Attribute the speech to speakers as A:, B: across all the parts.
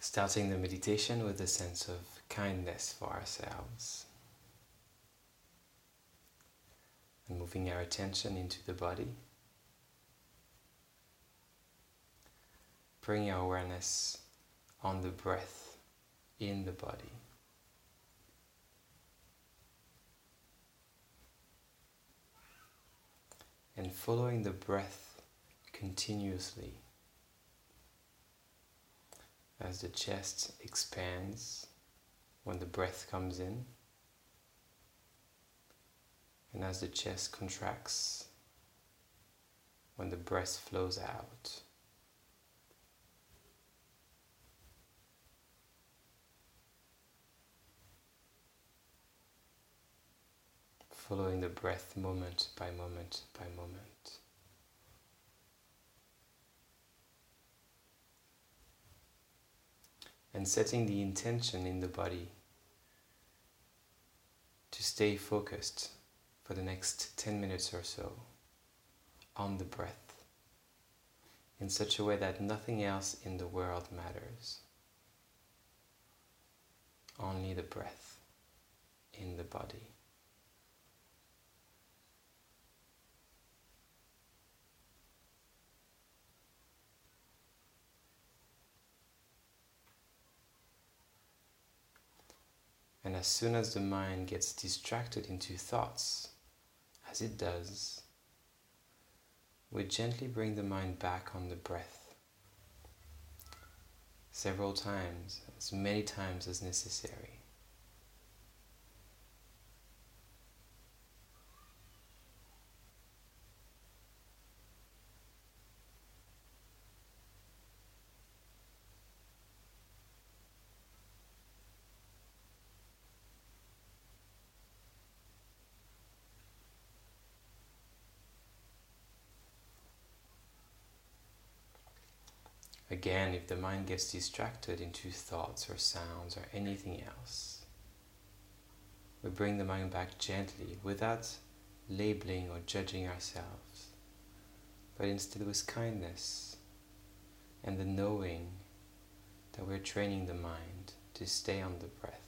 A: Starting the meditation with a sense of kindness for ourselves. And moving our attention into the body. Bring our awareness on the breath in the body. And following the breath continuously as the chest expands when the breath comes in, and as the chest contracts when the breath flows out. Following the breath moment by moment by moment. And setting the intention in the body to stay focused for the next 10 minutes or so on the breath in such a way that nothing else in the world matters. Only the breath in the body. And as soon as the mind gets distracted into thoughts, as it does, we gently bring the mind back on the breath. Several times, as many times as necessary. Again, if the mind gets distracted into thoughts or sounds or anything else, we bring the mind back gently without labeling or judging ourselves, but instead with kindness and the knowing that we're training the mind to stay on the breath.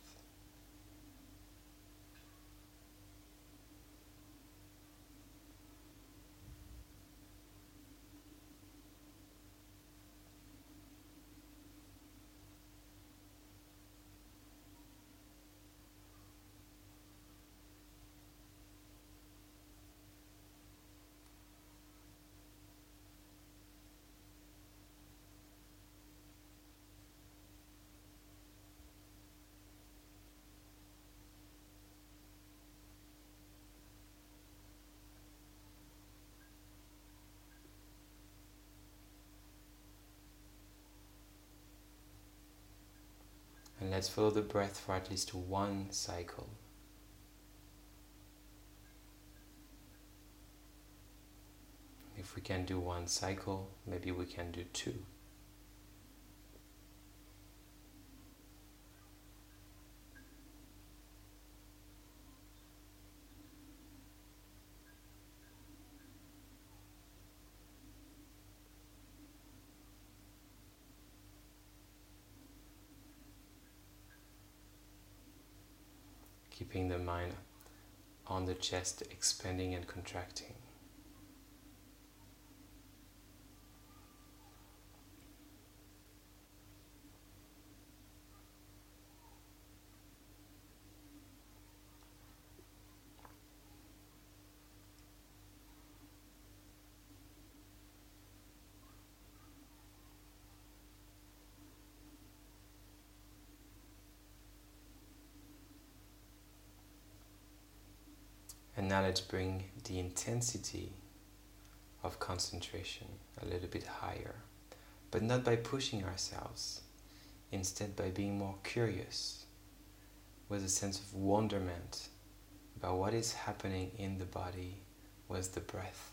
A: And let's follow the breath for at least one cycle. If we can do one cycle, maybe we can do two. Keeping the mind on the chest, expanding and contracting. And now let's bring the intensity of concentration a little bit higher, but not by pushing ourselves, instead by being more curious, with a sense of wonderment about what is happening in the body with the breath.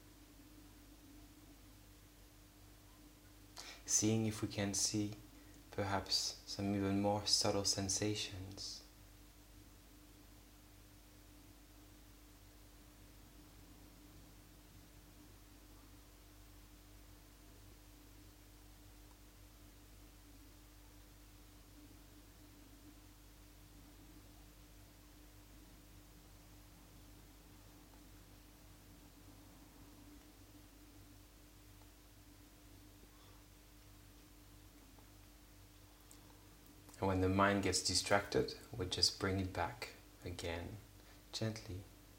A: Seeing if we can see perhaps some even more subtle sensations. And when the mind gets distracted, we just bring it back again, gently.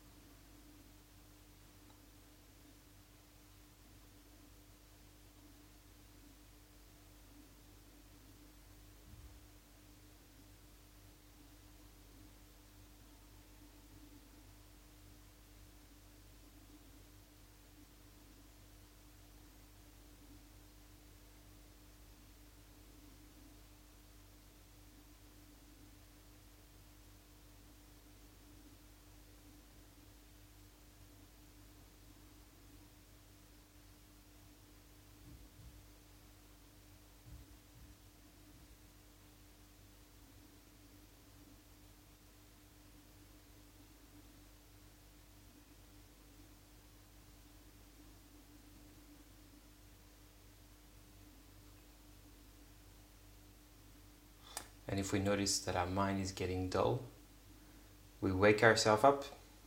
A: And if we notice that our mind is getting dull, we wake ourselves up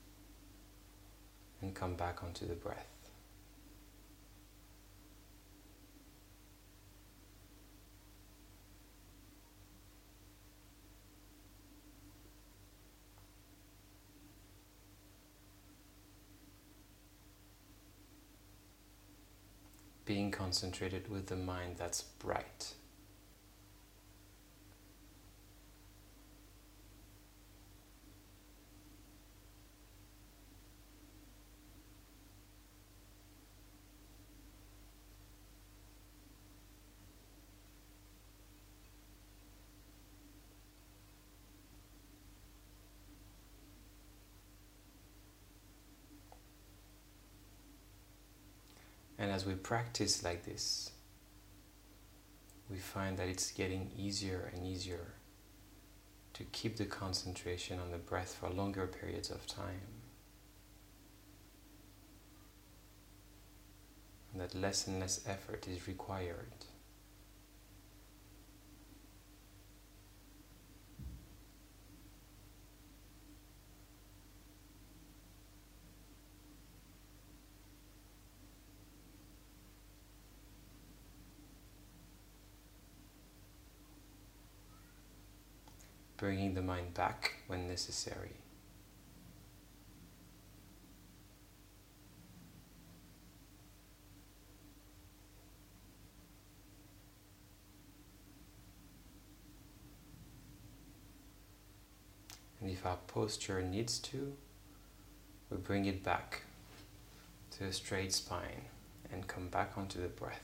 A: and come back onto the breath. Being concentrated with the mind that's bright. And as we practice like this, we find that it's getting easier and easier to keep the concentration on the breath for longer periods of time. And that less and less effort is required. Bringing the mind back when necessary. And if our posture needs to, we bring it back to a straight spine and come back onto the breath.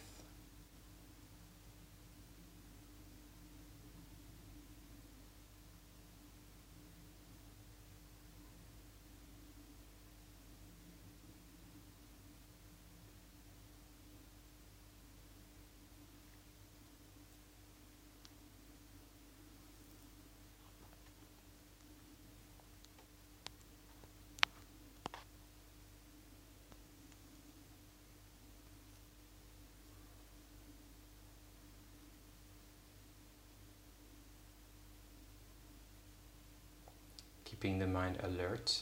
A: Keeping the mind alert.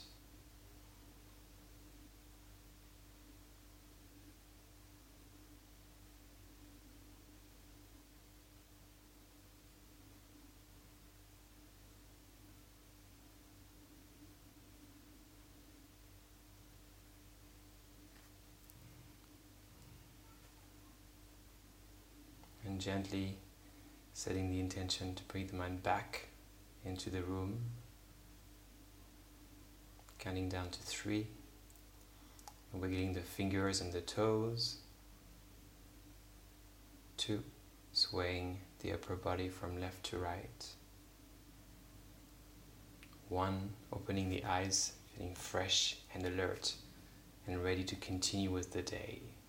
A: And gently setting the intention to bring the mind back into the room. Counting down to 3, wiggling the fingers and the toes. 2, swaying the upper body from left to right. 1, opening the eyes, feeling fresh and alert and ready to continue with the day.